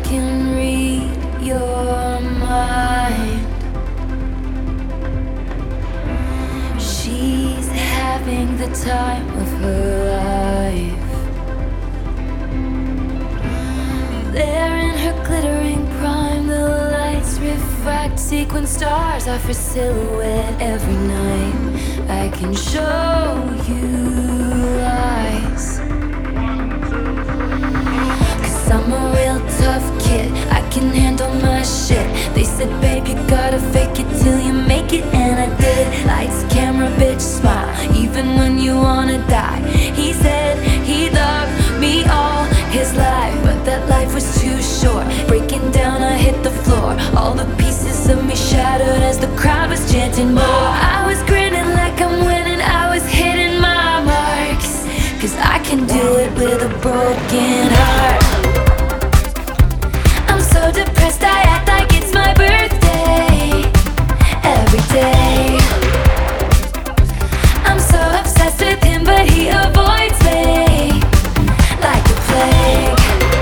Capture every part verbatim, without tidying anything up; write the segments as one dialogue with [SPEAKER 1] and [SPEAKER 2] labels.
[SPEAKER 1] can read your mind. She's having the time of her life. There in her glittering prime, the lights refract sequin stars off her silhouette every night. I can show you lies, 'cause I'm a real tough kid, I can handle my shit. They said, babe, you gotta fake it till you make it, and I did. Lights, camera, bitch, smile, even when you wanna die. He said he loved me all his life, but that life was too short. Breaking down, I hit the floor, all the pieces of me shattered as the crowd was chanting more. I was grinning like I'm winning, I was hitting my marks, 'cause I can do it with a broken heart. I'm so depressed, I act like it's my birthday every day. I'm so obsessed with him, but he avoids me like the plague.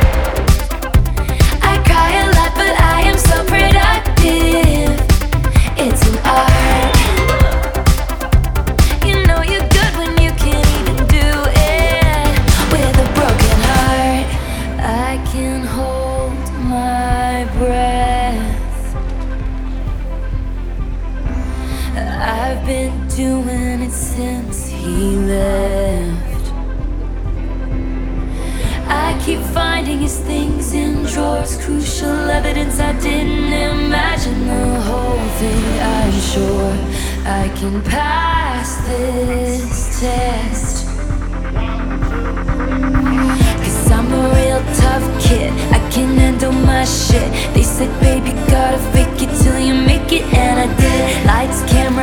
[SPEAKER 1] I cry a lot, but I am so productive. It's an art. You know you're good when you can't even do it with a broken heart. I can hold my breath. I've been doing it since he left. I keep finding his things in drawers, crucial evidence I didn't imagine the whole thing. I'm sure I can pass this test, 'cause I'm a real tough kid, I can handle my shit. They said, baby, gotta fake it till you make it, and I did. Lights, camera,